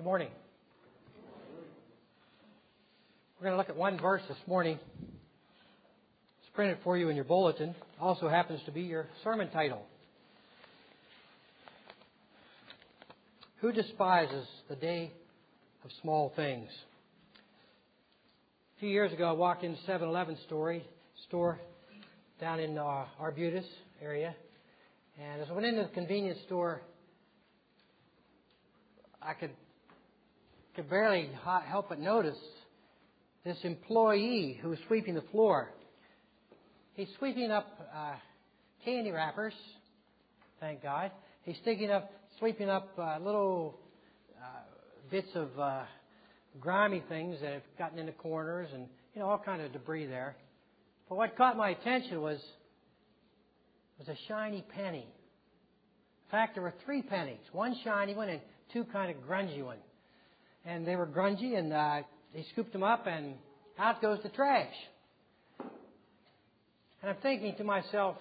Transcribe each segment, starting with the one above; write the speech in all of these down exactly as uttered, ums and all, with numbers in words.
Good morning. We're going to look at one verse this morning. It's printed for you in your bulletin. Also happens to be your sermon title. Who despises the day of small things? A few years ago, I walked into seven eleven story, store down in uh, Arbutus area. And as I went into the convenience store, I could could barely help but notice this employee who was sweeping the floor. He's sweeping up uh, candy wrappers, thank God. He's sticking up, sweeping up uh, little uh, bits of uh, grimy things that have gotten into corners and, you know, all kind of debris there. But what caught my attention was was a shiny penny. In fact, there were three pennies, one shiny one and two kind of grungy ones. And they were grungy, and uh, he scooped them up, and out goes the trash. And I'm thinking to myself,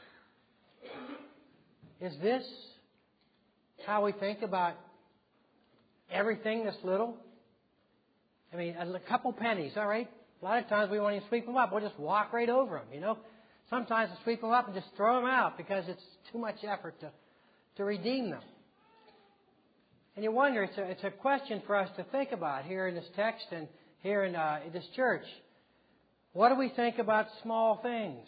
is this how we think about everything that's little? I mean, a couple pennies, all right? A lot of times we won't even sweep them up. We'll just walk right over them, you know? Sometimes we sweep them up and just throw them out because it's too much effort to, to redeem them. And you wonder, it's a, it's a question for us to think about here in this text and here in, uh, in this church. What do we think about small things?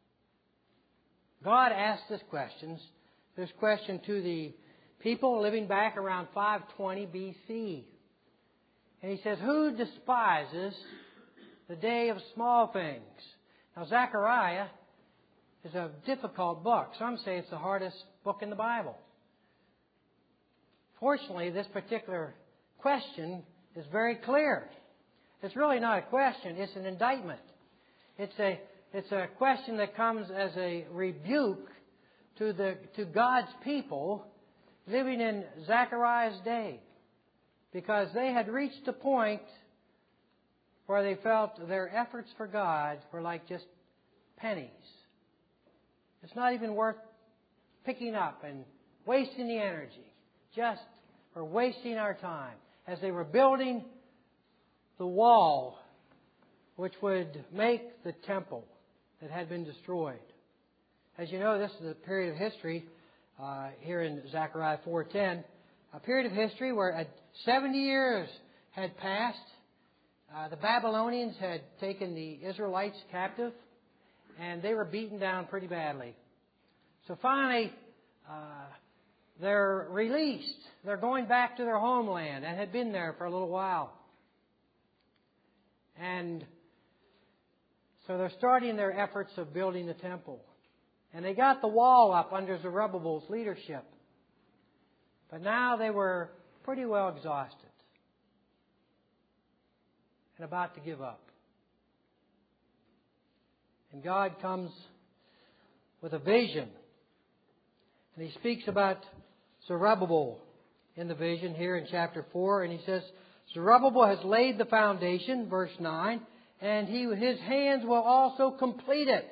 God asked this question, this question to the people living back around five twenty B C. And he says, who despises the day of small things? Now, Zechariah is a difficult book. Some say it's the hardest book in the Bible. Fortunately, this particular question is very clear. It's really not a question, it's an indictment. It's a, it's a question that comes as a rebuke to, the, to God's people living in Zechariah's day. Because they had reached a point where they felt their efforts for God were like just pennies. It's not even worth picking up and wasting the energy. Just for wasting our time as they were building the wall which would make the temple that had been destroyed. As you know, this is a period of history uh, here in Zechariah four ten, a period of history where seventy years had passed. Uh, the Babylonians had taken the Israelites captive, and they were beaten down pretty badly. So finally, uh, they're released. They're going back to their homeland and had been there for a little while. And so they're starting their efforts of building the temple. And they got the wall up under Zerubbabel's leadership. But now they were pretty well exhausted and about to give up. And God comes with a vision. And He speaks about Zerubbabel in the vision here in chapter four. And He says, Zerubbabel has laid the foundation, verse nine, and he, his hands will also complete it.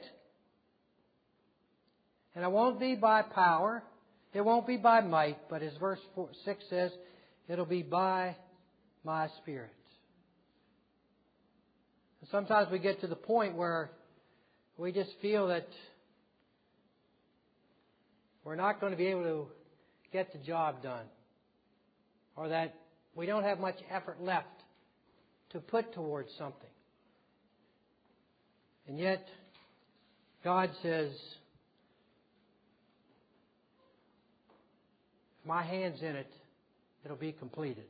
And it won't be by power, it won't be by might, but as verse four, six says, it'll be by my Spirit. And sometimes we get to the point where we just feel that we're not going to be able to get the job done, or that we don't have much effort left to put towards something. And yet, God says, if my hand's in it, it'll be completed.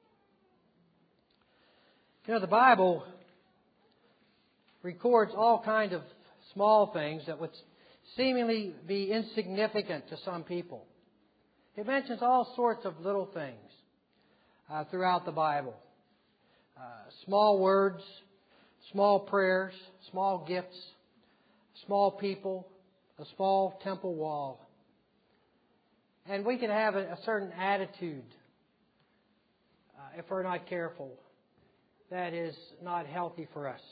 You know, the Bible records all kinds of small things that would seemingly be insignificant to some people. It mentions all sorts of little things uh, throughout the Bible. Uh, small words, small prayers, small gifts, small people, a small temple wall. And we can have a, a certain attitude, uh, if we're not careful, that is not healthy for us.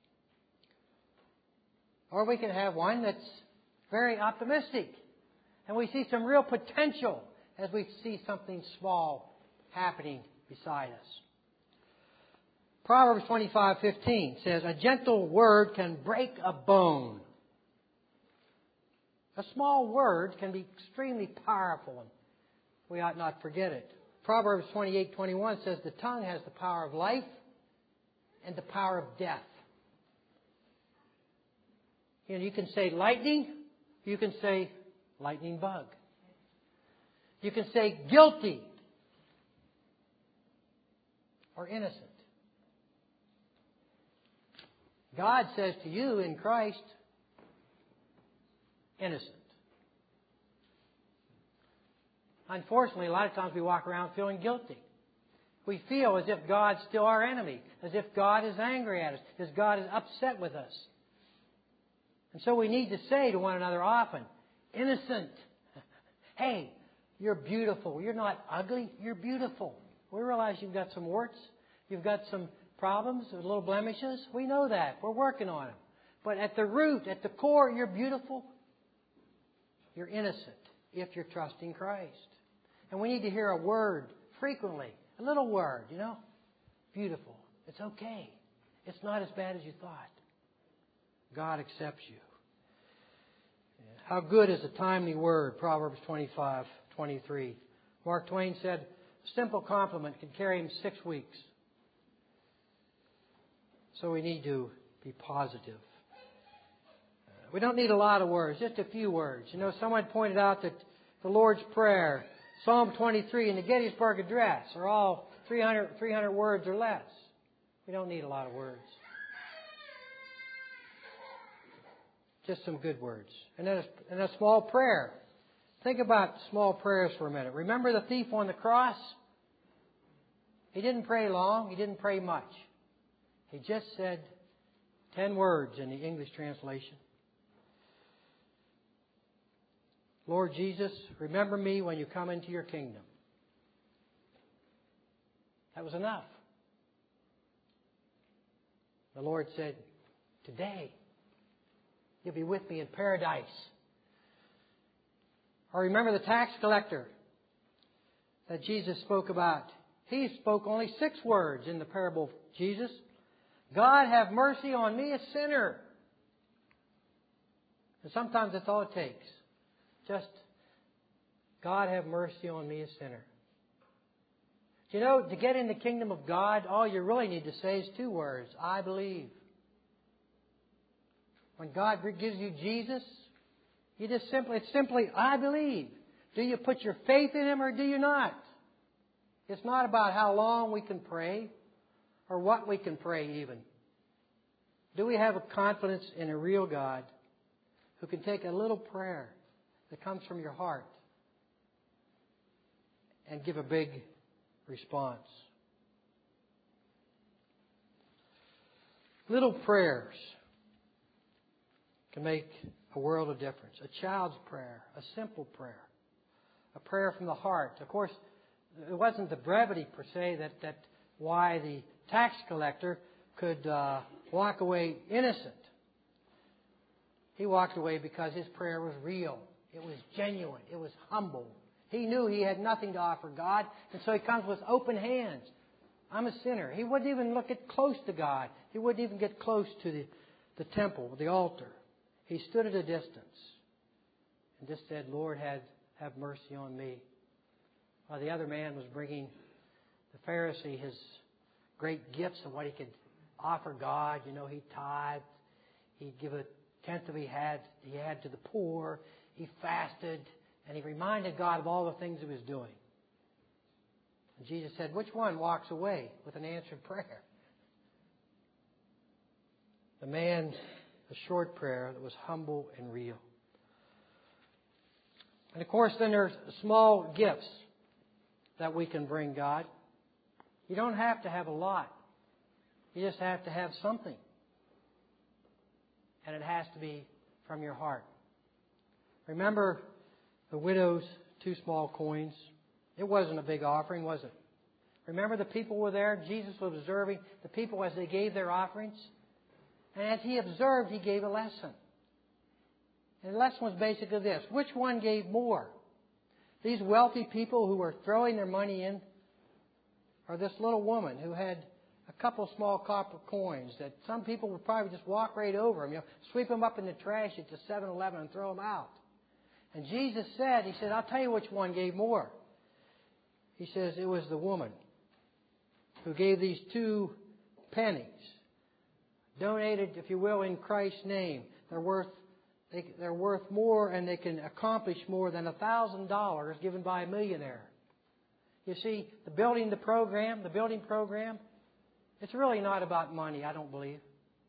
Or we can have one that's very optimistic. And we see some real potential as we see something small happening beside us. Proverbs twenty-five fifteen says, a gentle word can break a bone. A small word can be extremely powerful, and we ought not forget it. Proverbs twenty-eight twenty-one says, the tongue has the power of life and the power of death. You know, you can say lightning, you can say lightning bug. You can say guilty or innocent. God says to you in Christ, innocent. Unfortunately, a lot of times we walk around feeling guilty. We feel as if God's still our enemy, as if God is angry at us, as God is upset with us. And so we need to say to one another often, innocent. Hey, you're beautiful. You're not ugly. You're beautiful. We realize you've got some warts. You've got some problems, little blemishes. We know that. We're working on them. But at the root, at the core, you're beautiful. You're innocent if you're trusting Christ. And we need to hear a word frequently. A little word, you know. Beautiful. It's okay. It's not as bad as you thought. God accepts you. How good is a timely word? Proverbs twenty-five twenty-three. Mark Twain said, a simple compliment can carry him six weeks. So we need to be positive. We don't need a lot of words, just a few words. You know, someone pointed out that the Lord's Prayer, Psalm twenty-three, and the Gettysburg Address are all three hundred, three hundred words or less. We don't need a lot of words. Just some good words. And then a, and a small prayer. Think about small prayers for a minute. Remember the thief on the cross? He didn't pray long. He didn't pray much. He just said ten words in the English translation. Lord Jesus, remember me when you come into your kingdom. That was enough. The Lord said, today you'll be with me in paradise. Or remember the tax collector that Jesus spoke about. He spoke only six words in the parable of Jesus. God, have mercy on me, a sinner. And sometimes that's all it takes. Just, God, have mercy on me, a sinner. You know, to get in the kingdom of God, all you really need to say is two words. I believe. When God gives you Jesus, you just simply, it's simply, I believe. Do you put your faith in Him or do you not? It's not about how long we can pray or what we can pray even. Do we have a confidence in a real God who can take a little prayer that comes from your heart and give a big response? Little prayers can make a world of difference. A child's prayer, a simple prayer, a prayer from the heart. Of course, it wasn't the brevity per se that, that why the tax collector could uh, walk away innocent. He walked away because his prayer was real. It was genuine. It was humble. He knew he had nothing to offer God, and so he comes with open hands. I'm a sinner. He wouldn't even look at close to God. He wouldn't even get close to the, the temple, the altar. He stood at a distance and just said, Lord, have, have mercy on me. While the other man was bringing the Pharisee his great gifts of what he could offer God. You know, he tithed. He'd give a tenth of he had, he had to the poor. He fasted. And he reminded God of all the things he was doing. And Jesus said, which one walks away with an answered prayer? The man, a short prayer that was humble and real. And of course, then there's small gifts that we can bring God. You don't have to have a lot. You just have to have something. And it has to be from your heart. Remember the widow's two small coins? It wasn't a big offering, was it? Remember the people were there? Jesus was observing the people as they gave their offerings. And as he observed, he gave a lesson. And the lesson was basically this. Which one gave more? These wealthy people who were throwing their money in, Or this little woman who had a couple small copper coins that some people would probably just walk right over them, you know, sweep them up in the trash at the seven eleven and throw them out. And Jesus said, He said, I'll tell you which one gave more. He says it was the woman who gave these two pennies, donated, if you will, in Christ's name. They're worth they, they're worth more, and they can accomplish more than a thousand dollars given by a millionaire. You see, the building the program, the building program, it's really not about money, I don't believe.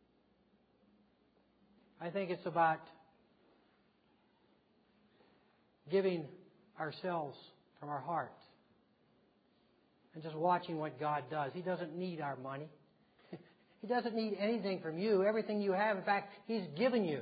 I think it's about giving ourselves from our heart and just watching what God does. He doesn't need our money. He doesn't need anything from you. Everything you have, in fact, He's given you.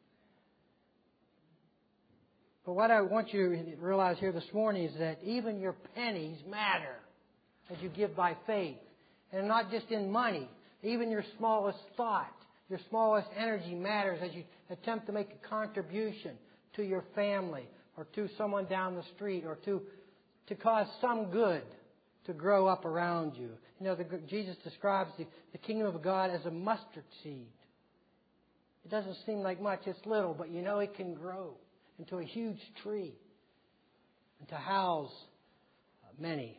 But what I want you to realize here this morning is that even your pennies matter as you give by faith. And not just in money. Even your smallest thought, your smallest energy matters as you attempt to make a contribution to your family or to someone down the street or to, to cause some good to grow up around you. You know, the, Jesus describes the, the kingdom of God as a mustard seed. It doesn't seem like much, it's little, but you know it can grow into a huge tree and to house many.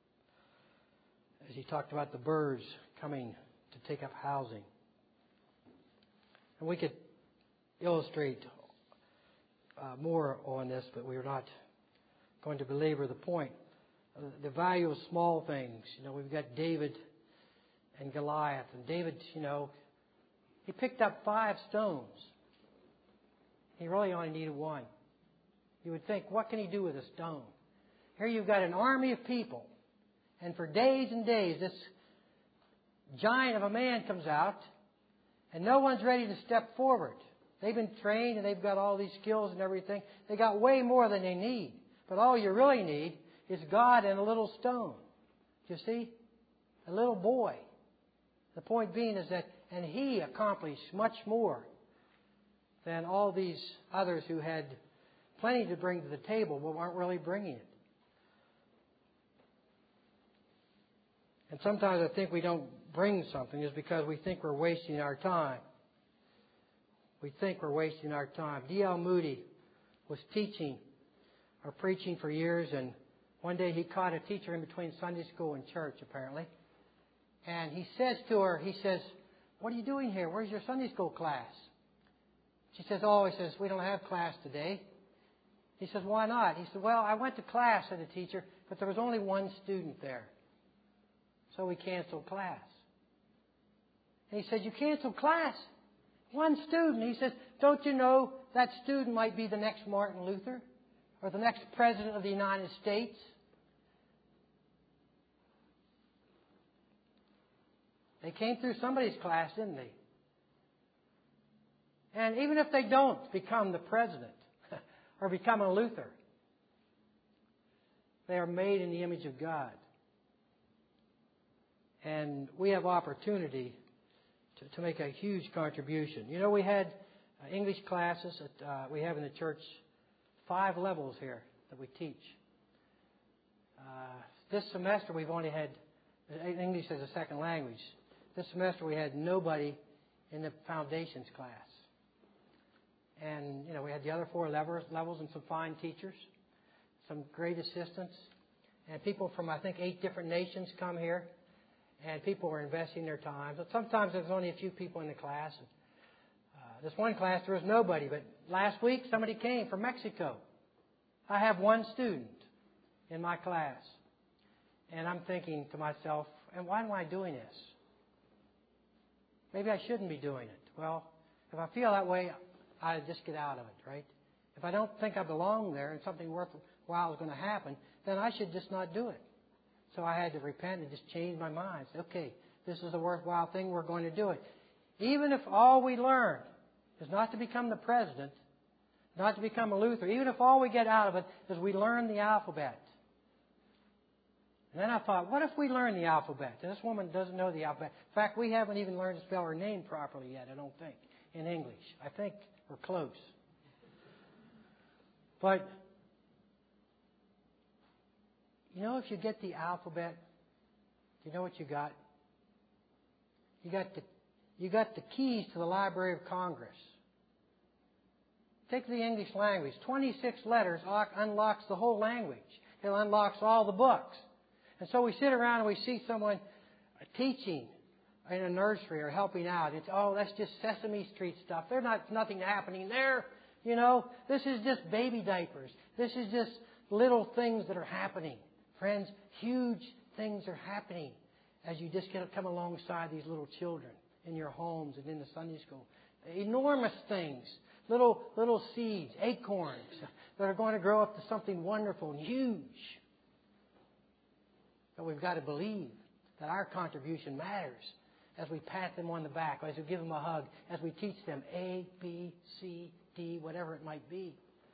As He talked about the birds coming to take up housing. And we could illustrate uh, more on this, but we're not going to belabor the point. Uh, the value of small things. You know, we've got David and Goliath. And David, you know, he picked up five stones. He really only needed one. You would think, what can he do with a stone? Here you've got an army of people. And for days and days, this giant of a man comes out, and no one's ready to step forward. They've been trained, and they've got all these skills and everything. They got way more than they need. But all you really need is God and a little stone. You see? A little boy. The point being is that, and he accomplished much more than all these others who had plenty to bring to the table, but weren't really bringing it. And sometimes I think we don't bring something is because we think we're wasting our time. We think we're wasting our time. D L Moody was teaching or preaching for years, and one day he caught a teacher in between Sunday school and church, apparently. And he says to her, he says, "What are you doing here? Where's your Sunday school class?" She says, "Oh," he says, "we don't have class today." He says, "Why not?" He said, "Well, I went to class," said the teacher, "but there was only one student there. So we canceled class." And he said, "You canceled class? One student." He says, "Don't you know that student might be the next Martin Luther or the next President of the United States?" They came through somebody's class, didn't they? And even if they don't become the president or become a Luther, they are made in the image of God. And we have opportunity to, to make a huge contribution. You know, we had uh, English classes that uh, we have in the church, five levels here that we teach. Uh, this semester we've only had English as a second language. This semester we had nobody in the foundations class. And, you know, we had the other four levels, levels and some fine teachers, some great assistants, and people from, I think, eight different nations come here. And people were investing their time. But sometimes there's only a few people in the class. And, uh, this one class, there was nobody. But last week, somebody came from Mexico. I have one student in my class. And I'm thinking to myself, and why am I doing this? Maybe I shouldn't be doing it. Well, if I feel that way, I just get out of it, right? If I don't think I belong there and something worthwhile is going to happen, then I should just not do it. So I had to repent and just change my mind. Say, okay, this is a worthwhile thing. We're going to do it. Even if all we learn is not to become the president, not to become a Luther, even if all we get out of it is we learn the alphabet. And then I thought, what if we learn the alphabet? And this woman doesn't know the alphabet. In fact, we haven't even learned to spell her name properly yet, I don't think, in English. I think we're close. But you know, if you get the alphabet, you know what you got? You got the, you got the keys to the Library of Congress. Take the English language. twenty-six letters unlocks the whole language. It unlocks all the books. And so we sit around and we see someone teaching in a nursery or helping out. It's, oh, that's just Sesame Street stuff. There's not nothing happening there. You know, this is just baby diapers. This is just little things that are happening. Friends, huge things are happening as you just get come alongside these little children in your homes and in the Sunday school. Enormous things. Little, little seeds, acorns that are going to grow up to something wonderful and huge. But we've got to believe that our contribution matters as we pat them on the back, as we give them a hug, as we teach them A, B, C, D, whatever it might be.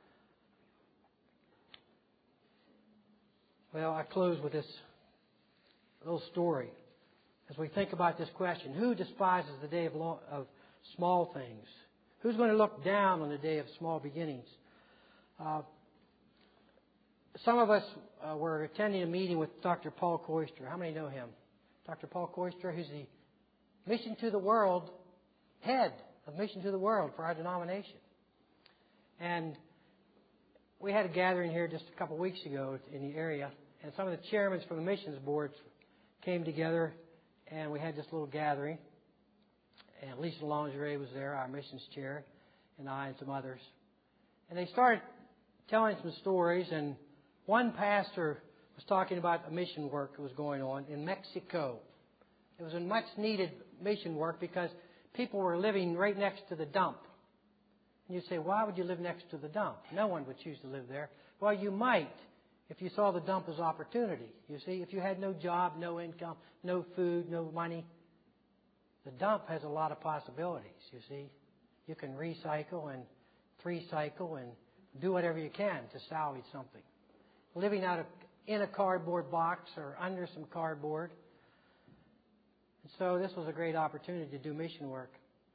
Well, I close with this little story. As we think about this question, who despises the day of, long, of small things? Who's going to look down on the day of small beginnings? Uh, some of us uh, were attending a meeting with Doctor Paul Koister. How many know him? Doctor Paul Koister, who's the Mission to the World head of Mission to the World for our denomination. And we had a gathering here just a couple of weeks ago in the area, and some of the chairmen from the missions boards came together, and we had this little gathering. And Lisa Lingerie was there, our missions chair, and I and some others. And they started telling some stories, and one pastor was talking about a mission work that was going on in Mexico. It was a much needed mission work because people were living right next to the dump. And you'd say, why would you live next to the dump? No one would choose to live there. Well, you might if you saw the dump as opportunity. You see, if you had no job, no income, no food, no money, the dump has a lot of possibilities, you see. You can recycle and three-cycle and do whatever you can to salvage something. Living out of, in a cardboard box or under some cardboard. And so this was a great opportunity to do mission work.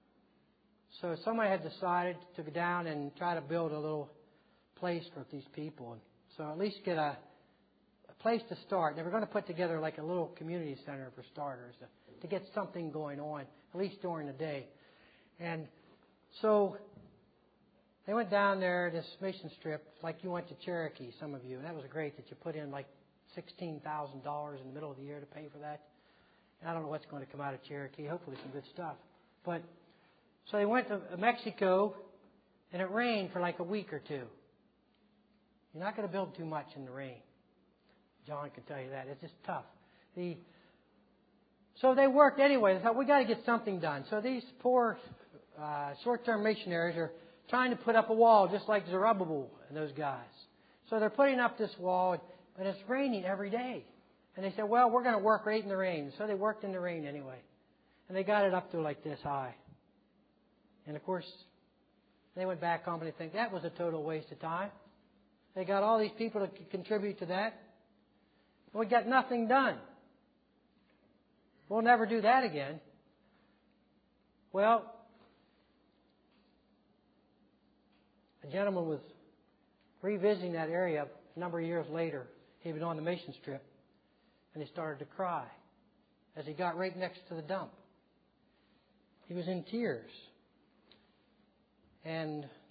So someone had decided to go down and try to build a little place for these people. And so at least get a, a place to start. They were going to put together like a little community center for starters to, to get something going on, at least during the day. And so they went down there, this mission strip, like you went to Cherokee, some of you. And that was great that you put in like sixteen thousand dollars in the middle of the year to pay for that. And I don't know what's going to come out of Cherokee. Hopefully some good stuff. But so they went to Mexico, and it rained for like a week or two. You're not going to build too much in the rain. John can tell you that. It's just tough. The So they worked anyway. They thought, we got to get something done. So these poor uh, short-term missionaries are trying to put up a wall just like Zerubbabel and those guys. So they're putting up this wall, but it's raining every day. And they said, well, we're going to work right in the rain. So they worked in the rain anyway. And they got it up to like this high. And of course, they went back home and they think that was a total waste of time. They got all these people to contribute to that. We got nothing done. We'll never do that again. Well, a gentleman was revisiting that area a number of years later. He'd been on the mission trip, and he started to cry as he got right next to the dump. He was in tears. And the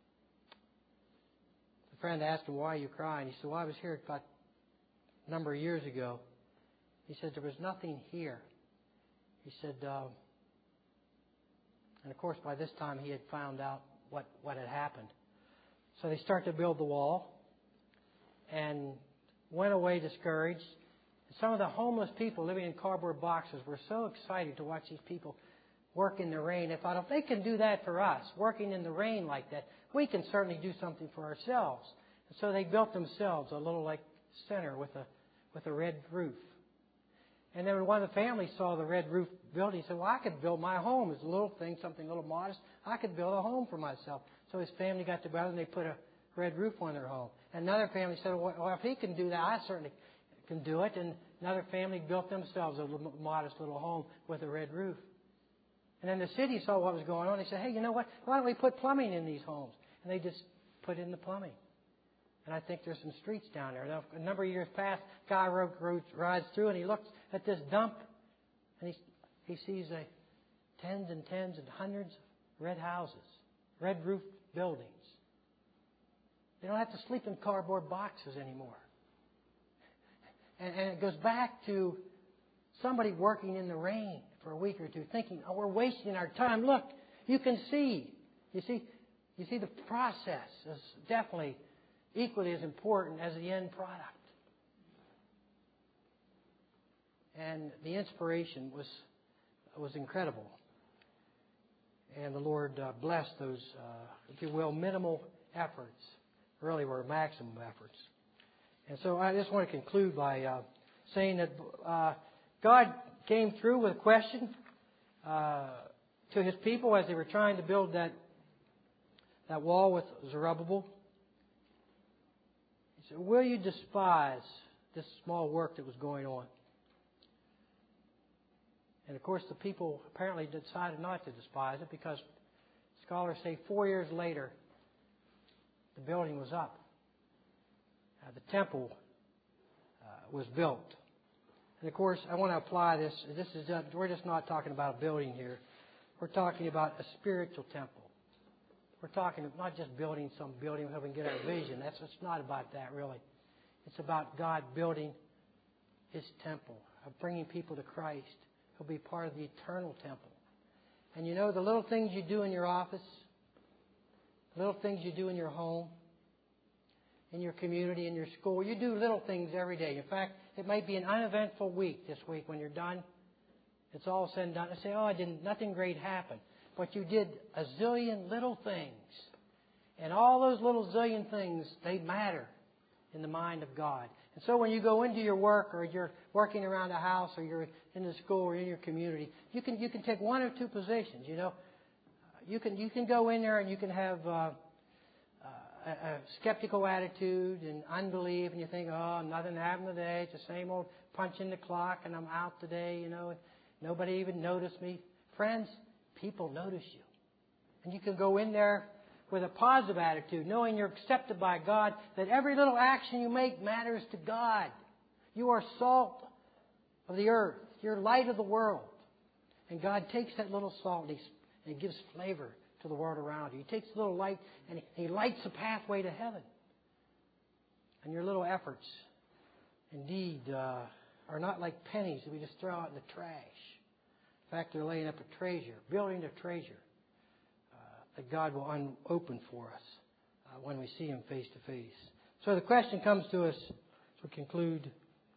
friend asked him, why are you crying? He said, well, I was here about a number of years ago. He said, there was nothing here. He said, uh, and of course by this time he had found out what, what had happened. So they start to build the wall and went away discouraged. Some of the homeless people living in cardboard boxes were so excited to watch these people work in the rain. They thought, if they can do that for us, working in the rain like that, we can certainly do something for ourselves. And so they built themselves a little like center with a with a red roof. And then when one of the families saw the red roof building, he said, well, I could build my home. It's a little thing, something a little modest. I could build a home for myself. So his family got together and they put a red roof on their home. And another family said, well, if he can do that, I certainly can do it. And another family built themselves a little modest little home with a red roof. And then the city saw what was going on. They said, hey, you know what? Why don't we put plumbing in these homes? And they just put in the plumbing. And I think there's some streets down there. Now, a number of years past, a guy rode, rode, rides through and he looks at this dump and he, he sees a tens and tens and hundreds of red houses, red roofed buildings. They don't have to sleep in cardboard boxes anymore. And, and it goes back to somebody working in the rain for a week or two thinking, oh, we're wasting our time. Look, you can see. You see, you see the process is definitely equally as important as the end product. And the inspiration was was incredible. And the Lord uh, blessed those, uh, if you will, minimal efforts. Really were maximum efforts. And so I just want to conclude by uh, saying that uh, God came through with a question uh, to His people as they were trying to build that that wall with Zerubbabel. He said, will you despise this small work that was going on? And of course the people apparently decided not to despise it, because scholars say four years later the building was up. Uh, the temple uh, was built. And of course I want to apply this. This is uh, we're just not talking about a building here. We're talking about a spiritual temple. We're talking not just building some building where we can get our vision. That's it's not about that really. It's about God building His temple, of bringing people to Christ. He'll be part of the eternal temple. And you know, the little things you do in your office, the little things you do in your home, in your community, in your school, you do little things every day. In fact, it might be an uneventful week this week when you're done. It's all said and done. I say, oh, I didn't, nothing great happened. But you did a zillion little things. And all those little zillion things, they matter in the mind of God. And so when you go into your work, or you're working around the house, or you're in the school, or in your community, you can you can take one or two positions. You know, you can you can go in there and you can have uh, uh, a, a skeptical attitude and unbelief, and you think, oh, nothing happened today. It's the same old punching the clock, and I'm out today. You know, nobody even noticed me. Friends, people notice you, and you can go in there with a positive attitude, knowing you're accepted by God, that every little action you make matters to God. You are salt of the earth. You're light of the world. And God takes that little salt and He, and he gives flavor to the world around you. He takes a little light and he, he lights a pathway to heaven. And your little efforts, indeed, uh, are not like pennies that we just throw out in the trash. In fact, they're laying up a treasure, building a treasure that God will un- open for us uh, when we see Him face to face. So the question comes to us as we conclude: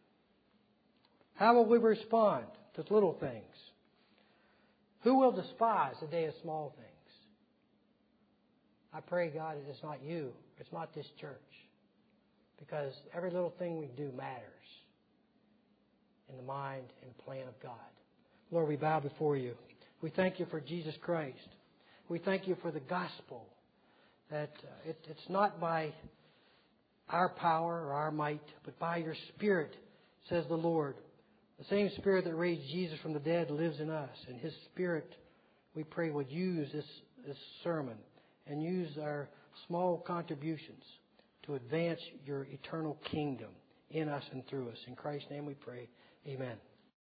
how will we respond to little things? Who will despise the day of small things? I pray, God, it is not you. It's not this church. Because every little thing we do matters in the mind and the plan of God. Lord, we bow before You. We thank You for Jesus Christ. We thank You for the gospel, that uh, it, it's not by our power or our might, but by Your Spirit, says the Lord. The same Spirit that raised Jesus from the dead lives in us. And His Spirit, we pray, would use this, this sermon and use our small contributions to advance Your eternal kingdom in us and through us. In Christ's name we pray. Amen.